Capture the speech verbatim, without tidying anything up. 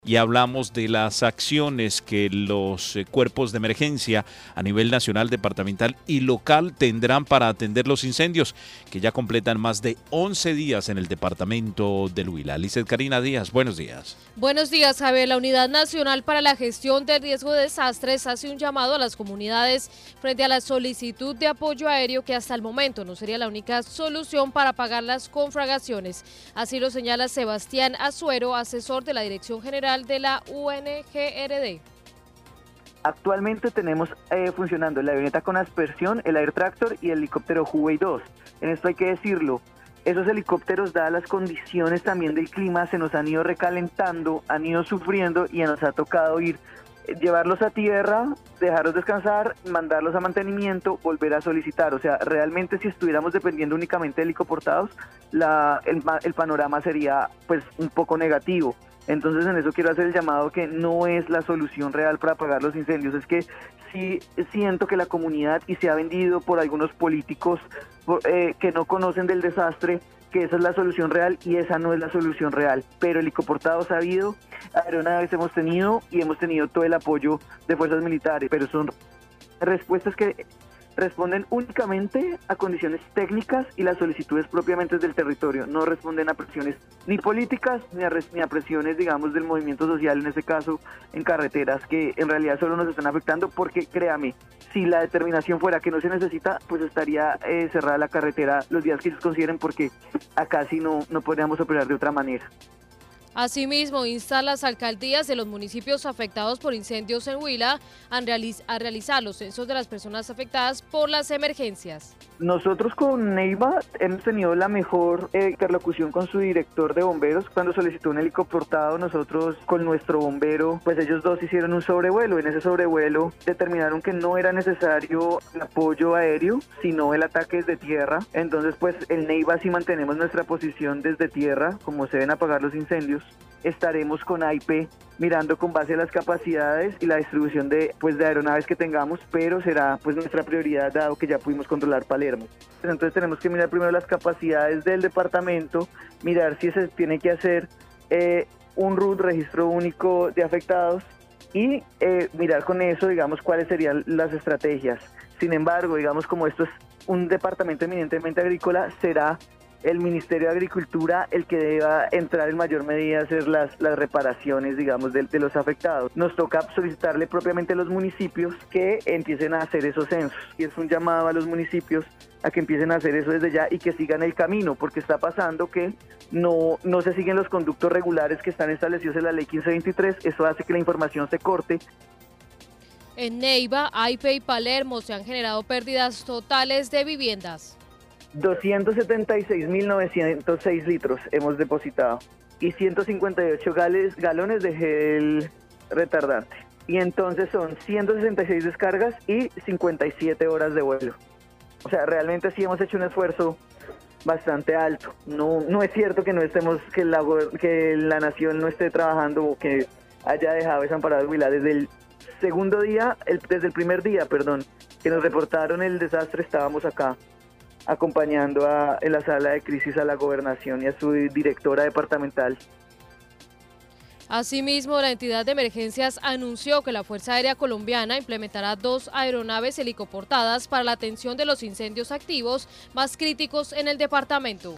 Y hablamos de las acciones que los eh, cuerpos de emergencia a nivel nacional, departamental y local tendrán para atender los incendios, que ya completan más de once días en el departamento del Huila. Lizeth Karina Díaz, buenos días. Buenos días, Javier. La Unidad Nacional para la Gestión del Riesgo de Desastres hace un llamado a las comunidades frente a la solicitud de apoyo aéreo que hasta el momento no sería la única solución para pagar las conflagraciones. Así lo señala Sebastián Azuero, asesor de la Dirección General de la U N G R D. Actualmente tenemos eh, funcionando la avioneta con aspersión, el Air Tractor y el helicóptero Huey dos. En esto hay que decirlo, esos helicópteros, dadas las condiciones también del clima, se nos han ido recalentando, han ido sufriendo y nos ha tocado ir, eh, llevarlos a tierra, dejarlos descansar, mandarlos a mantenimiento, volver a solicitar. O sea, realmente si estuviéramos dependiendo únicamente de helicoportados, la, el, el panorama sería pues un poco negativo. Entonces en eso quiero hacer el llamado que no es la solución real para apagar los incendios. Es que sí siento que la comunidad, y se ha vendido por algunos políticos por, eh, que no conocen del desastre, que esa es la solución real, y esa no es la solución real. Pero helicoportados ha habido, aeronaves hemos tenido y hemos tenido todo el apoyo de fuerzas militares, pero son respuestas que responden únicamente a condiciones técnicas y las solicitudes propiamente del territorio. No responden a presiones ni políticas ni a, ni a presiones, digamos, del movimiento social, en este caso en carreteras, que en realidad solo nos están afectando porque, créame, si la determinación fuera que no se necesita, pues estaría eh, cerrada la carretera los días que ellos consideren, porque acá sí no, no podríamos operar de otra manera. Asimismo, insta a las alcaldías de los municipios afectados por incendios en Huila a, realiz a realizar los censos de las personas afectadas por las emergencias. Nosotros con Neiva hemos tenido la mejor eh, interlocución con su director de bomberos. Cuando solicitó un helicoportado, nosotros con nuestro bombero, pues ellos dos hicieron un sobrevuelo. En ese sobrevuelo determinaron que no era necesario el apoyo aéreo, sino el ataque desde tierra. Entonces, pues el Neiva, si mantenemos nuestra posición desde tierra, como se deben apagar los incendios, estaremos con A I P mirando con base a las capacidades y la distribución de, pues, de aeronaves que tengamos, pero será pues nuestra prioridad dado que ya pudimos controlar Palermo. Entonces tenemos que mirar primero las capacidades del departamento, mirar si se tiene que hacer eh, un R U T, registro único de afectados, y eh, mirar con eso, digamos, cuáles serían las estrategias. Sin embargo, digamos, como esto es un departamento eminentemente agrícola, será el Ministerio de Agricultura el que deba entrar en mayor medida a hacer las, las reparaciones, digamos, de, de los afectados. Nos toca solicitarle propiamente a los municipios que empiecen a hacer esos censos, y es un llamado a los municipios a que empiecen a hacer eso desde ya y que sigan el camino, porque está pasando que no, no se siguen los conductos regulares que están establecidos en la ley quince veintitrés. Eso hace que la información se corte. En Neiva, A I P y Palermo se han generado pérdidas totales de viviendas. doscientos setenta y seis mil novecientos seis litros hemos depositado y ciento cincuenta y ocho gales, galones de gel retardante. Y entonces son ciento sesenta y seis descargas y cincuenta y siete horas de vuelo. O sea, realmente sí hemos hecho un esfuerzo bastante alto. No, no es cierto que no estemos, que la, que la nación no esté trabajando o que haya dejado desamparado el Huila. Desde el segundo día, el, desde el primer día, perdón, que nos reportaron el desastre, estábamos acá acompañando a, en la sala de crisis a la gobernación y a su directora departamental. Asimismo, la entidad de emergencias anunció que la Fuerza Aérea Colombiana implementará dos aeronaves helicoportadas para la atención de los incendios activos más críticos en el departamento.